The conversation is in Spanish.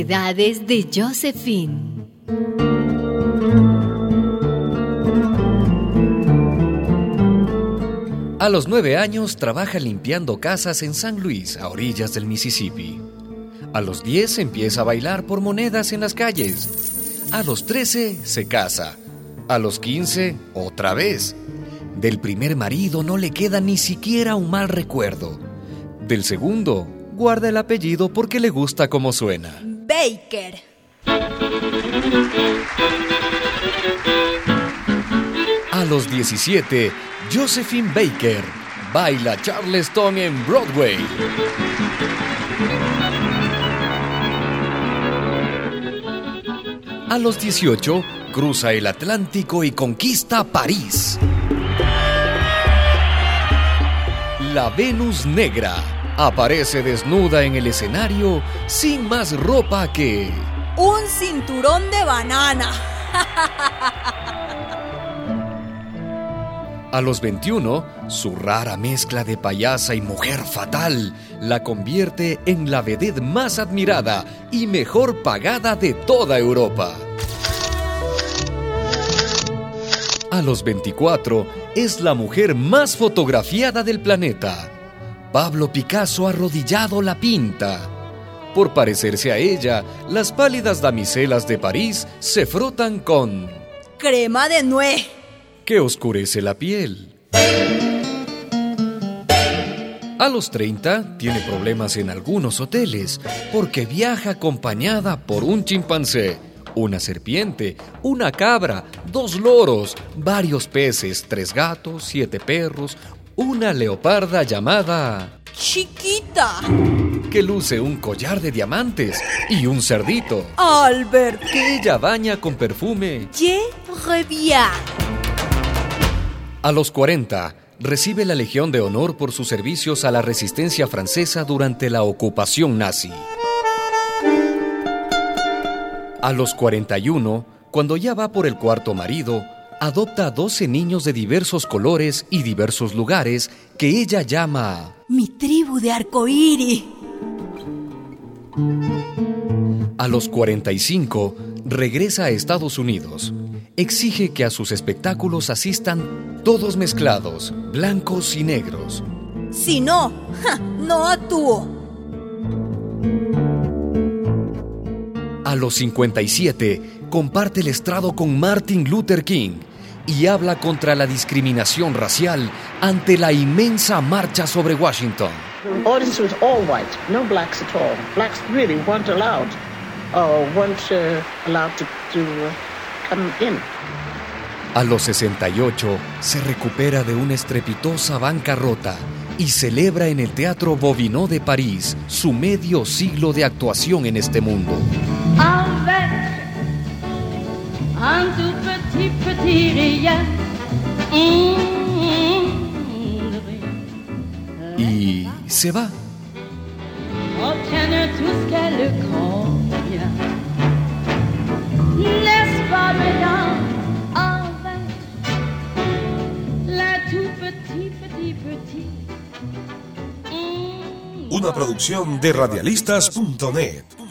Edades de Josephine. A los 9 años trabaja limpiando casas en San Luis, a orillas del Mississippi. A los 10 empieza a bailar por monedas en las calles. A los 13 se casa. A los 15, otra vez. Del primer marido no le queda ni siquiera un mal recuerdo. Del segundo, guarda el apellido porque le gusta cómo suena. Baker. A los 17, Josephine Baker baila Charleston en Broadway. A los 18, cruza el Atlántico y conquista París. La Venus Negra aparece desnuda en el escenario sin más ropa que un cinturón de banana. A los 21, su rara mezcla de payasa y mujer fatal la convierte en la vedette más admirada y mejor pagada de toda Europa. A los 24, es la mujer más fotografiada del planeta. Pablo Picasso arrodillado la pinta. Por parecerse a ella, las pálidas damiselas de París se frotan con crema de nuez, que oscurece la piel. A los 30, tiene problemas en algunos hoteles porque viaja acompañada por un chimpancé, una serpiente, una cabra, 2 loros, varios peces, 3 gatos, 7 perros, una leoparda llamada Chiquita, que luce un collar de diamantes, y un cerdito, Albert, que ella baña con perfume. Je reviens. A los 40, recibe la Legión de Honor por sus servicios a la resistencia francesa durante la ocupación nazi. A los 41, cuando ya va por el 4º marido, adopta a 12 niños de diversos colores y diversos lugares que ella llama mi tribu de arcoíris. A los 45, regresa a Estados Unidos. Exige que a sus espectáculos asistan todos mezclados, blancos y negros. Si no, no actúo. A los 57, comparte el estrado con Martin Luther King y habla contra la discriminación racial ante la inmensa marcha sobre Washington. The audience was all white, no blacks at all. Blacks really weren't allowed to come in. A los 68, se recupera de una estrepitosa bancarrota y celebra en el Teatro Bobinot de París su medio siglo de actuación en este mundo. Y se va. Una producción de radialistas.net.